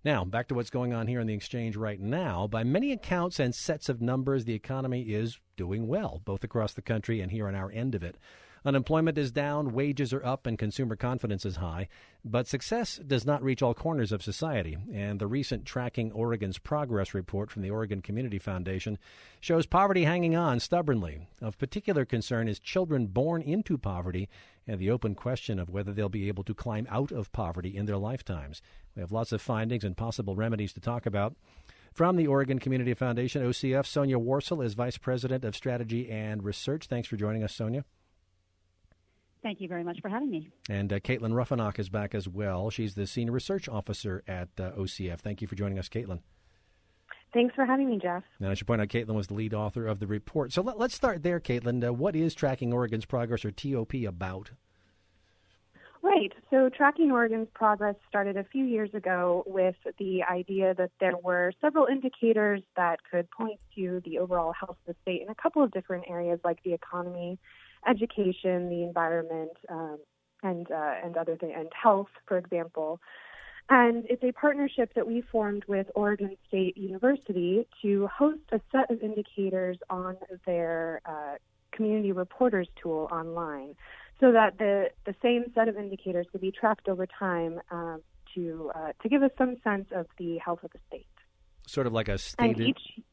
Now, back to what's going on here on the exchange right now. By many accounts and sets of numbers, the economy is doing well, both across the country and here on our end of it. Unemployment is down, wages are up, and consumer confidence is high. But success does not reach all corners of society. And the recent Tracking Oregon's Progress report from the Oregon Community Foundation shows poverty hanging on stubbornly. Of particular concern is children born into poverty and the open question of whether they'll be able to climb out of poverty in their lifetimes. We have lots of findings and possible remedies to talk about. From the Oregon Community Foundation, OCF, Sonia Warcel is Vice President of Strategy and Research. Thanks for joining us, Sonia. Thank you very much for having me. And Caitlin Ruffenach is back as well. She's the Senior Research Officer at OCF. Thank you for joining us, Caitlin. Thanks for having me, Jeff. And I should point out Caitlin was the lead author of the report. So let's start there, Caitlin. What is Tracking Oregon's Progress, or TOP, about? Right. So Tracking Oregon's Progress started a few years ago with the idea that there were several indicators that could point to the overall health of the state in a couple of different areas, like the economy, education, the environment, and other things, and health, for example. And it's a partnership that we formed with Oregon State University to host a set of indicators on their community reporters tool online, so that the same set of indicators could be tracked over time to give us some sense of the health of the state. Sort of like a state,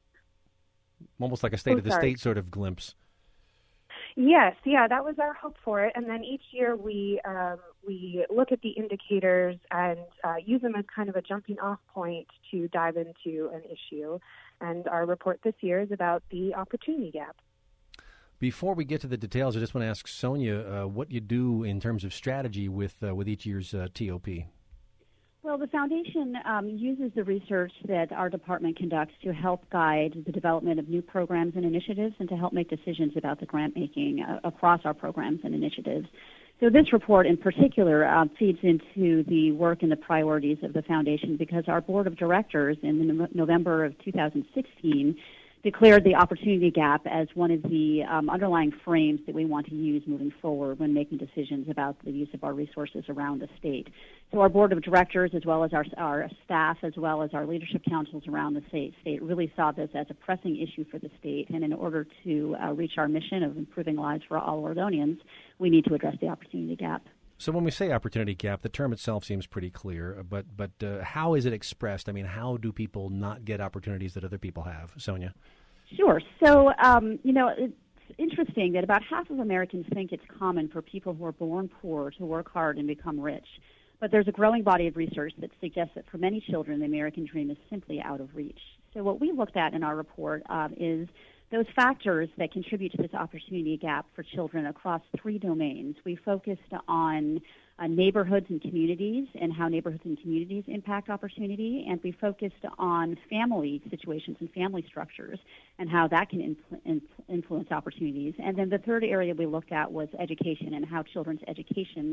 almost like a state of the state sort of glimpse. Yes, yeah, that was our hope for it. And then each year we look at the indicators and use them as kind of a jumping off point to dive into an issue. And our report this year is about the opportunity gap. Before we get to the details, I just want to ask Sonia what you do in terms of strategy with each year's TOP. Well, the foundation uses the research that our department conducts to help guide the development of new programs and initiatives and to help make decisions about the grant making across our programs and initiatives. So this report in particular feeds into the work and the priorities of the foundation because our board of directors in November of 2016 declared the opportunity gap as one of the underlying frames that we want to use moving forward when making decisions about the use of our resources around the state. So our board of directors, as well as our staff, as well as our leadership councils around the state really saw this as a pressing issue for the state. And in order to reach our mission of improving lives for all Oregonians, we need to address the opportunity gap. So when we say opportunity gap, the term itself seems pretty clear, but how is it expressed? I mean, how do people not get opportunities that other people have? Sonia? Sure. So, it's interesting that about half of Americans think it's common for people who are born poor to work hard and become rich. But there's a growing body of research that suggests that for many children, the American dream is simply out of reach. So what we looked at in our report is those factors that contribute to this opportunity gap for children across three domains. We focused on neighborhoods and communities and how neighborhoods and communities impact opportunity, and we focused on family situations and family structures and how that can influence opportunities. And then the third area we looked at was education and how children's education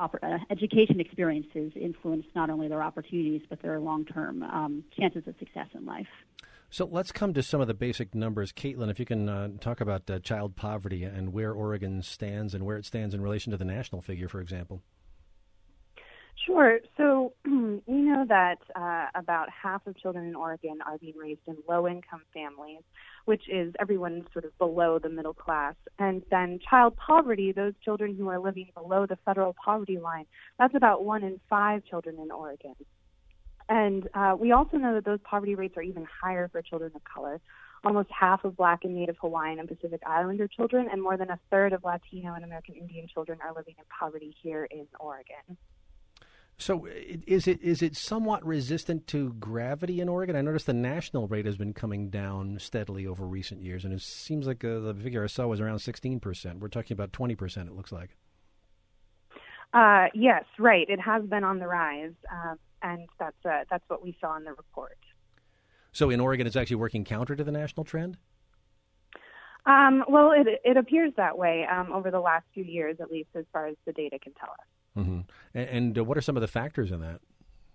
experiences influence not only their opportunities but their long-term chances of success in life. So let's come to some of the basic numbers. Caitlin, if you can talk about child poverty and where Oregon stands and where it stands in relation to the national figure, for example. Sure. So we know that about half of children in Oregon are being raised in low-income families, which is everyone sort of below the middle class. And then child poverty, those children who are living below the federal poverty line, that's about 1 in 5 children in Oregon. And we also know that those poverty rates are even higher for children of color. Almost half of Black and Native Hawaiian and Pacific Islander children and more than a third of Latino and American Indian children are living in poverty here in Oregon. So is it somewhat resistant to gravity in Oregon? I noticed the national rate has been coming down steadily over recent years, and it seems like the figure I saw was around 16%. We're talking about 20%, it looks like. Yes, right. It has been on the rise, and that's what we saw in the report. So in Oregon, it's actually working counter to the national trend? Well, it appears that way over the last few years, at least as far as the data can tell us. Mm-hmm. And what are some of the factors in that?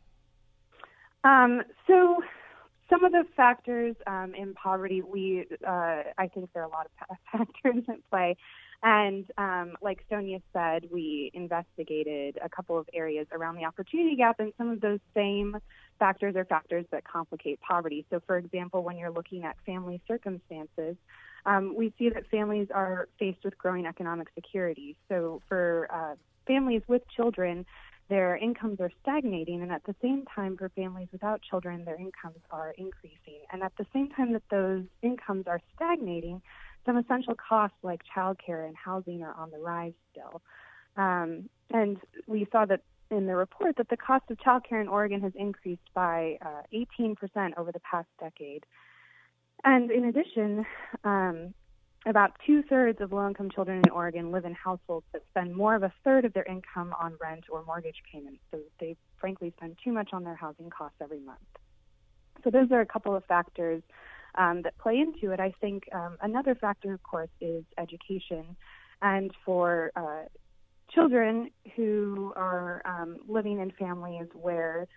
So some of the factors in poverty, I think there are a lot of factors at play. And like Sonia said, we investigated a couple of areas around the opportunity gap, and some of those same factors are factors that complicate poverty. So, for example, when you're looking at family circumstances, we see that families are faced with growing economic security. So for families with children, their incomes are stagnating, and at the same time, for families without children, their incomes are increasing. And at the same time that those incomes are stagnating, some essential costs like childcare and housing are on the rise still. And we saw that in the report that the cost of childcare in Oregon has increased by 18% over the past decade. And in addition, about 2/3 of low-income children in Oregon live in households that spend more of a third of their income on rent or mortgage payments. So they frankly spend too much on their housing costs every month. So those are a couple of factors that play into it. I think another factor, of course, is education. And for children who are living in families where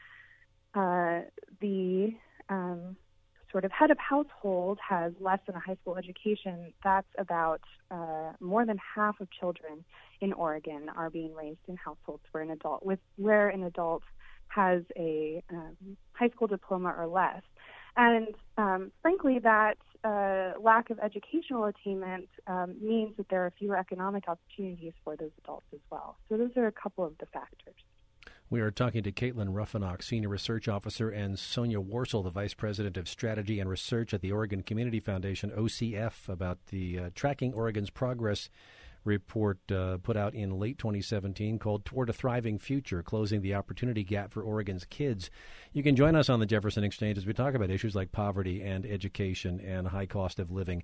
the sort of head of household has less than a high school education, that's about more than half of children in Oregon are being raised in households where an adult has a high school diploma or less. And frankly, that lack of educational attainment means that there are fewer economic opportunities for those adults as well. So those are a couple of the factors. We are talking to Caitlin Ruffinock, Senior Research Officer, and Sonia Worsel, the Vice President of Strategy and Research at the Oregon Community Foundation, OCF, about the Tracking Oregon's Progress report put out in late 2017 called Toward a Thriving Future, Closing the Opportunity Gap for Oregon's Kids. You can join us on the Jefferson Exchange as we talk about issues like poverty and education and high cost of living.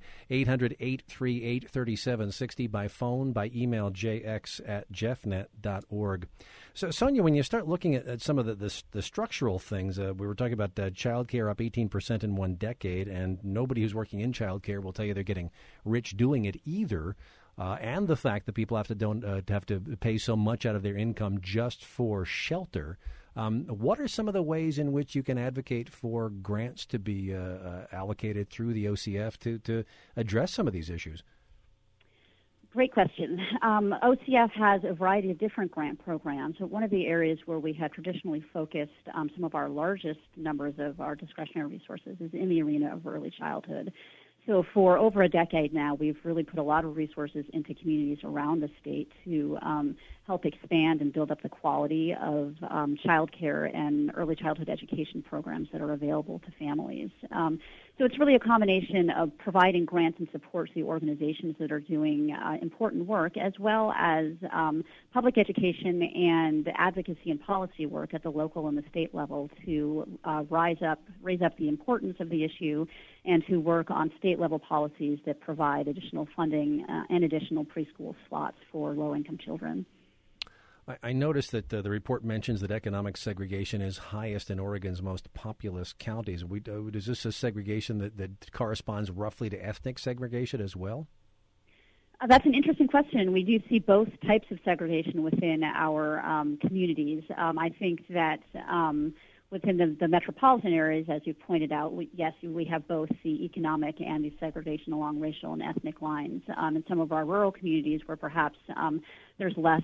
800-838-3760 by phone, by email, jx@jeffnet.org. So, Sonia, when you start looking at some of the structural things, we were talking about child care up 18% in one decade, and nobody who's working in child care will tell you they're getting rich doing it either. And the fact that people have to pay so much out of their income just for shelter. What are some of the ways in which you can advocate for grants to be allocated through the OCF to address some of these issues? Great question. OCF has a variety of different grant programs. So one of the areas where we have traditionally focused some of our largest numbers of our discretionary resources is in the arena of early childhood. So for over a decade now, we've really put a lot of resources into communities around the state to help expand and build up the quality of child care and early childhood education programs that are available to families. So it's really a combination of providing grants and support to the organizations that are doing important work, as well as public education and advocacy and policy work at the local and the state level to raise up the importance of the issue and to work on state-level policies that provide additional funding and additional preschool slots for low-income children. I noticed that the report mentions that economic segregation is highest in Oregon's most populous counties. Is this a segregation that corresponds roughly to ethnic segregation as well? That's an interesting question. We do see both types of segregation within our communities. I think that within the metropolitan areas, as you pointed out, we have both the economic and the segregation along racial and ethnic lines. In some of our rural communities where perhaps there's less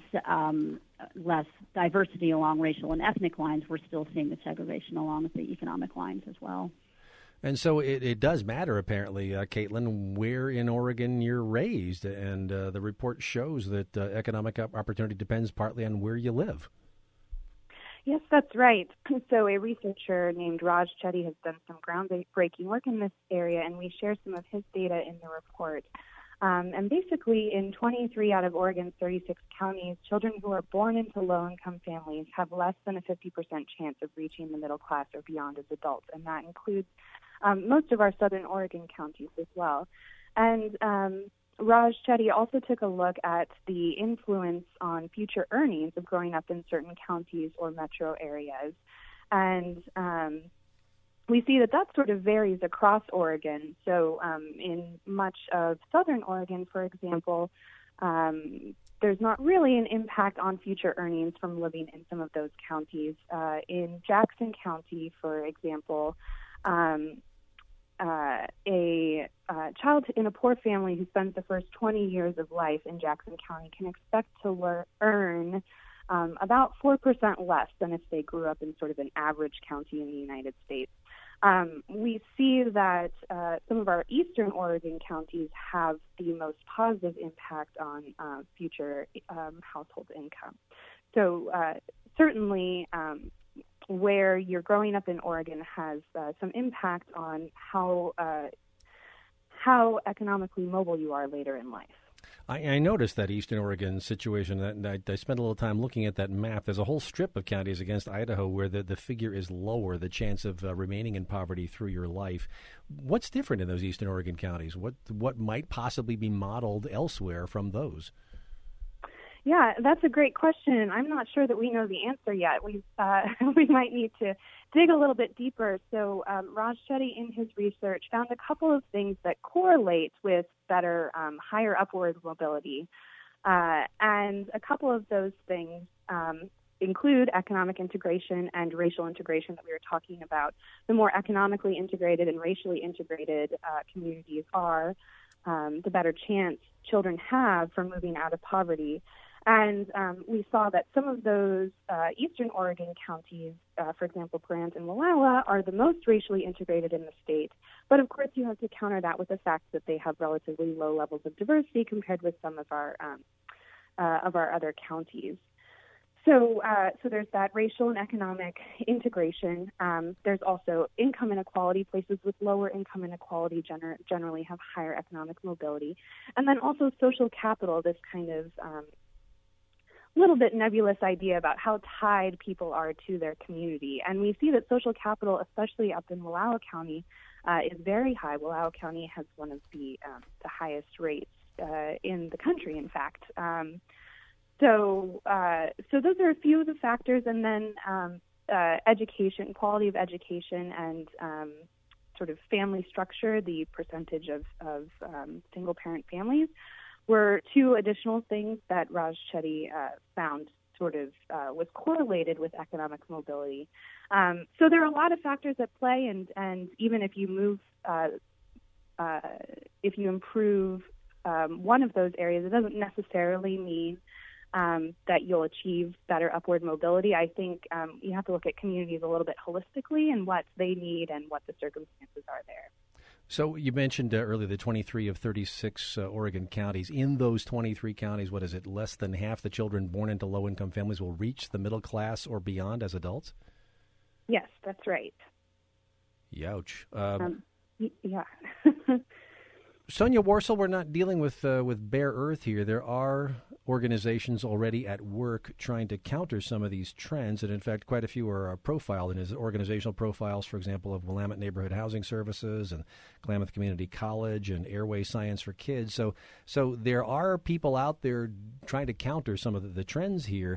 diversity along racial and ethnic lines, we're still seeing the segregation along with the economic lines as well. And so it does matter, apparently, Caitlin, where in Oregon you're raised. And the report shows that economic opportunity depends partly on where you live. Yes, that's right. So a researcher named Raj Chetty has done some groundbreaking work in this area, and we share some of his data in the report. And basically, in 23 out of Oregon's 36 counties, children who are born into low-income families have less than a 50% chance of reaching the middle class or beyond as adults, and that includes most of our southern Oregon counties as well. And Raj Chetty also took a look at the influence on future earnings of growing up in certain counties or metro areas. And we see that sort of varies across Oregon. So in much of southern Oregon, for example, there's not really an impact on future earnings from living in some of those counties. In Jackson County, for example, a child in a poor family who spends the first 20 years of life in Jackson County can expect to earn about 4% less than if they grew up in sort of an average county in the United States. We see that some of our eastern Oregon counties have the most positive impact on future household income. So certainly where you're growing up in Oregon has some impact on how economically mobile you are later in life. I noticed that Eastern Oregon situation, and I spent a little time looking at that map. There's a whole strip of counties against Idaho where the figure is lower, the chance of remaining in poverty through your life. What's different in those Eastern Oregon counties? What might possibly be modeled elsewhere from those? Yeah, that's a great question. I'm not sure that we know the answer yet. We might need to dig a little bit deeper. So Raj Chetty, in his research, found a couple of things that correlate with better, higher upward mobility. And a couple of those things include economic integration and racial integration that we were talking about. The more economically integrated and racially integrated communities are, the better chance children have for moving out of poverty. And we saw that some of those eastern Oregon counties, for example, Grant and Wallowa, are the most racially integrated in the state. But of course, you have to counter that with the fact that they have relatively low levels of diversity compared with some of our other counties. So there's that racial and economic integration. There's also income inequality. Places with lower income inequality generally have higher economic mobility. And then also social capital, this kind of little bit nebulous idea about how tied people are to their community. And we see that social capital, especially up in Wallowa County, is very high. Wallowa County has one of the highest rates in the country, in fact. So those are a few of the factors. And then education, quality of education, and sort of family structure, the percentage of single-parent families, were two additional things that Raj Chetty found sort of was correlated with economic mobility. So there are a lot of factors at play, and even if you improve one of those areas, it doesn't necessarily mean that you'll achieve better upward mobility. I think you have to look at communities a little bit holistically and what they need and what the circumstances are there. So you mentioned earlier the 23 of 36 Oregon counties. In those 23 counties, what is it, less than half the children born into low-income families will reach the middle class or beyond as adults? Yes, that's right. Youch. Yeah. Sonia Warcel, we're not dealing with bare earth here. There are organizations already at work trying to counter some of these trends, and in fact, quite a few are profiled in his organizational profiles, for example, of Willamette Neighborhood Housing Services and Klamath Community College and Airway Science for Kids. So there are people out there trying to counter some of the trends here.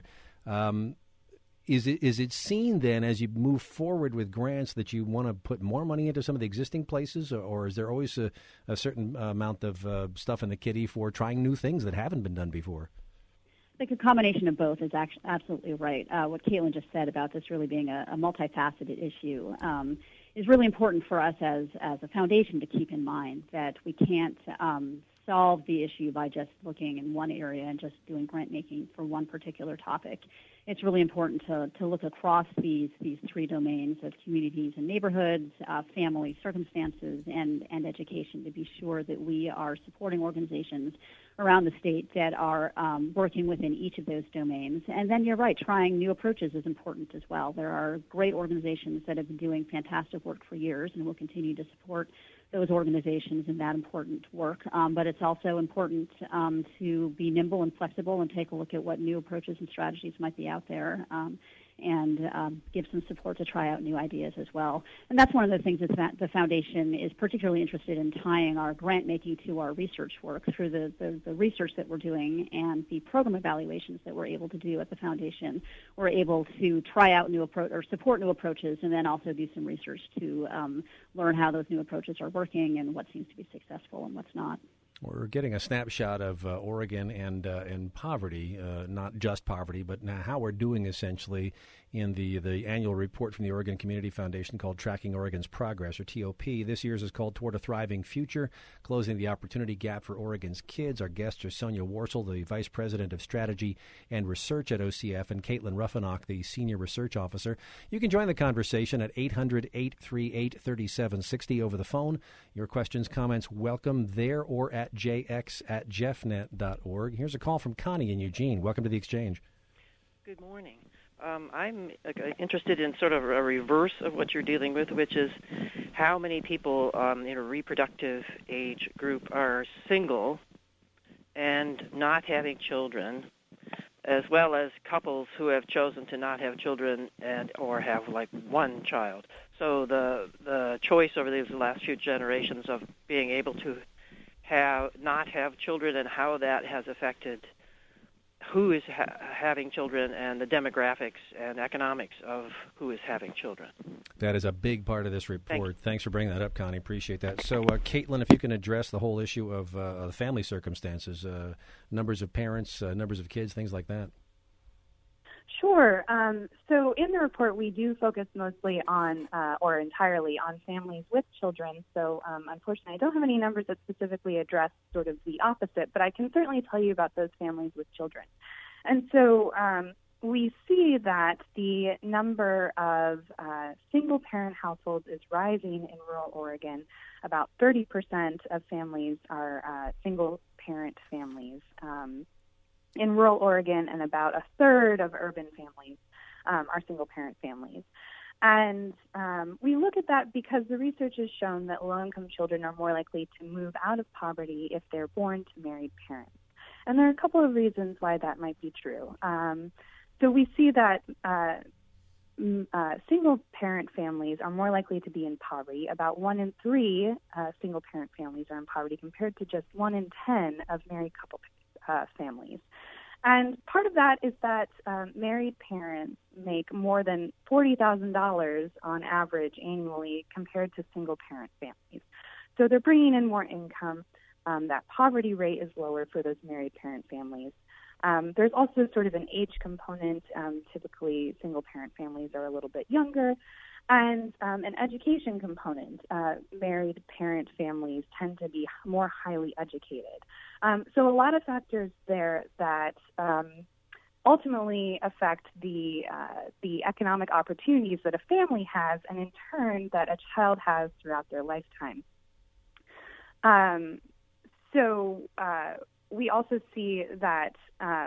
Is it seen then as you move forward with grants that you want to put more money into some of the existing places, or is there always a certain amount of stuff in the kitty for trying new things that haven't been done before? I think a combination of both is actually absolutely right. What Caitlin just said about this really being a multifaceted issue is really important for us as a foundation to keep in mind that we can't solve the issue by just looking in one area and just doing grant making for one particular topic. It's really important to look across these three domains of communities and neighborhoods, family circumstances, and education to be sure that we are supporting organizations around the state that are working within each of those domains. And then you're right, trying new approaches is important as well. There are great organizations that have been doing fantastic work for years and will continue to support those organizations in that important work. But it's also important to be nimble and flexible and take a look at what new approaches and strategies might be out there and give some support to try out new ideas as well. And that's one of the things that the Foundation is particularly interested in, tying our grant making to our research work through the research that we're doing and the program evaluations that we're able to do at the Foundation. We're able to try out new approach or support new approaches, and then also do some research to learn how those new approaches are working and what seems to be successful and what's not. We're getting a snapshot of Oregon and poverty, not just poverty, but now how we're doing essentially in the annual report from the Oregon Community Foundation called Tracking Oregon's Progress, or TOP. This year's is called Toward a Thriving Future, Closing the Opportunity Gap for Oregon's Kids. Our guests are Sonia Warcel, the Vice President of Strategy and Research at OCF, and Caitlin Ruffenock, the Senior Research Officer. You can join the conversation at 800-838-3760 over the phone. Your questions, comments, welcome there or at jx@jeffnet.org. Here's a call from Connie in Eugene. Welcome to the Exchange. Good morning. I'm interested in sort of a reverse of what you're dealing with, which is how many people in a reproductive age group are single and not having children, as well as couples who have chosen to not have children or have like one child. So the choice over these last few generations of being able to not have children and how that has affected who is having children and the demographics and economics of who is having children. That is a big part of this report. Thanks for bringing that up, Connie. Appreciate that. So, Caitlin, if you can address the whole issue of the family circumstances, numbers of parents, numbers of kids, things like that. Sure. So in the report, we do focus mostly on, or entirely on families with children. So unfortunately, I don't have any numbers that specifically address sort of the opposite, but I can certainly tell you about those families with children. And so we see that the number of single-parent households is rising in rural Oregon. About 30% of families are single-parent families in rural Oregon, and about a third of urban families are single-parent families. And we look at that because the research has shown that low-income children are more likely to move out of poverty if they're born to married parents. And there are a couple of reasons why that might be true. So we see that single-parent families are more likely to be in poverty. About 1 in 3 single-parent families are in poverty, compared to just 1 in 10 of married couple families. And part of that is that married parents make more than $40,000 on average annually compared to single-parent families. So they're bringing in more income. That poverty rate is lower for those married parent families. There's also sort of an age component. Typically, single-parent families are a little bit younger. And an education component. Married parent families tend to be more highly educated. So a lot of factors there that ultimately affect the economic opportunities that a family has, and in turn that a child has throughout their lifetime. So we also see that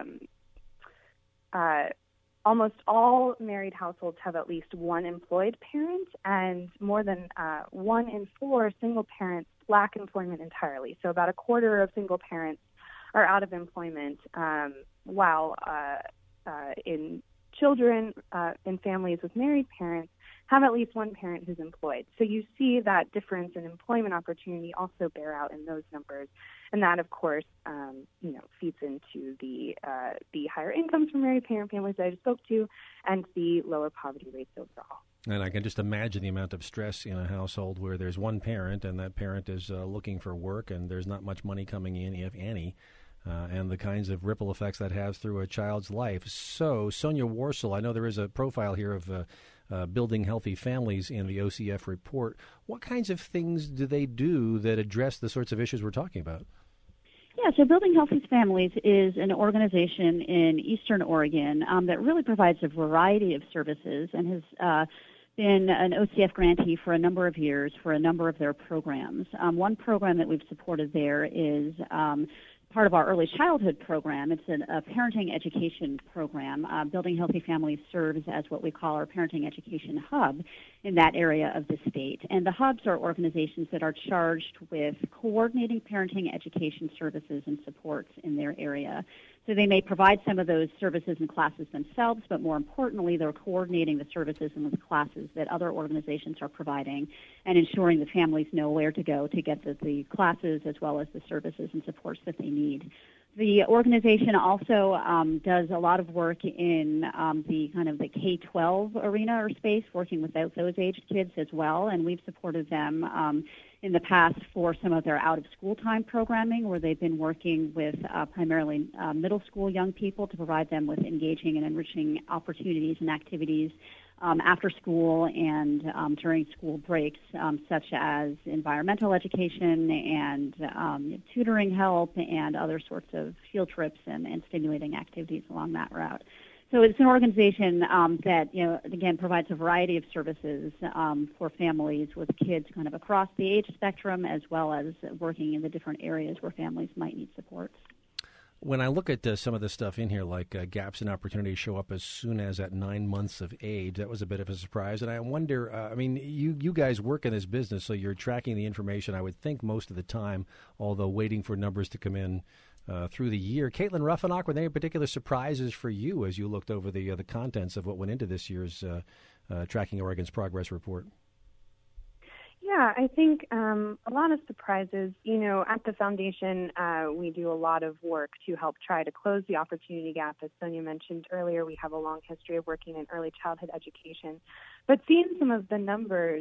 almost all married households have at least one employed parent, and more than 1 in 4 single parents lack employment entirely. So about a quarter of single parents are out of employment, while in children in families with married parents have at least one parent who's employed. So you see that difference in employment opportunity also bear out in those numbers. And that, of course, feeds into the higher incomes from married parent families that I just spoke to, and the lower poverty rates overall. And I can just imagine the amount of stress in a household where there's one parent, and that parent is looking for work, and there's not much money coming in, if any, and the kinds of ripple effects that has through a child's life. So, Sonia Warcel, I know there is a profile here of Building Healthy Families in the OCF report. What kinds of things do they do that address the sorts of issues we're talking about? Yeah, so Building Healthy Families is an organization in Eastern Oregon that really provides a variety of services and has been an OCF grantee for a number of years for a number of their programs. One program that we've supported there is part of our early childhood program. It's a parenting education program. Building Healthy Families serves as what we call our parenting education hub in that area of the state. And the hubs are organizations that are charged with coordinating parenting education services and supports in their area. So they may provide some of those services and classes themselves, but more importantly, they're coordinating the services and the classes that other organizations are providing and ensuring the families know where to go to get the classes as well as the services and supports that they need. The organization also does a lot of work in the kind of the K-12 arena or space, working with those aged kids as well, and we've supported them in the past for some of their out-of-school time programming, where they've been working with primarily middle school young people to provide them with engaging and enriching opportunities and activities after school and during school breaks, such as environmental education and tutoring help and other sorts of field trips and stimulating activities along that route. So it's an organization that, again, provides a variety of services for families with kids kind of across the age spectrum, as well as working in the different areas where families might need support. When I look at some of the stuff in here, like gaps in opportunity show up as soon as at 9 months of age, that was a bit of a surprise. And I wonder, you guys work in this business, so you're tracking the information, I would think, most of the time, although waiting for numbers to come in through the year. Caitlin Ruffenach, were there any particular surprises for you as you looked over the contents of what went into this year's Tracking Oregon's Progress Report? Yeah, I think a lot of surprises. At the foundation, we do a lot of work to help try to close the opportunity gap. As Sonia mentioned earlier, we have a long history of working in early childhood education. But seeing some of the numbers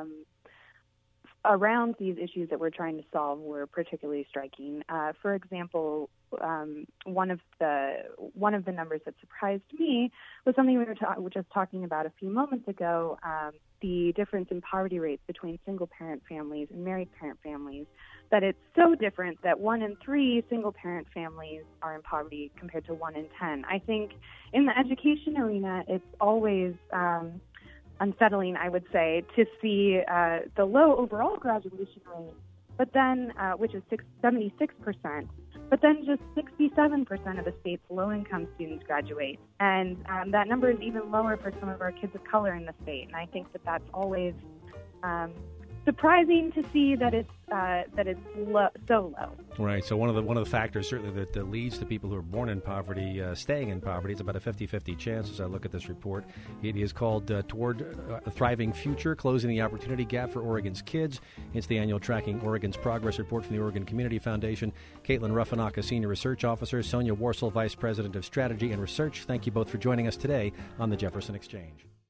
around these issues that we're trying to solve were particularly striking. For example, one of the numbers that surprised me was something we were just talking about a few moments ago, the difference in poverty rates between single-parent families and married-parent families, that it's so different that 1 in 3 single-parent families are in poverty compared to 1 in 10. I think in the education arena, it's always unsettling, I would say, to see the low overall graduation rate, but then which is 76%, but then just 67% of the state's low-income students graduate, and that number is even lower for some of our kids of color in the state. And I think that that's always surprising to see that it's so low. Right. So one of the factors certainly that leads to people who are born in poverty staying in poverty. It's about a 50-50 chance as I look at this report. It is called Toward a Thriving Future, Closing the Opportunity Gap for Oregon's Kids. It's the annual Tracking Oregon's Progress Report from the Oregon Community Foundation. Caitlin Ruffenach, a Senior Research Officer, Sonia Warcel, Vice President of Strategy and Research. Thank you both for joining us today on the Jefferson Exchange.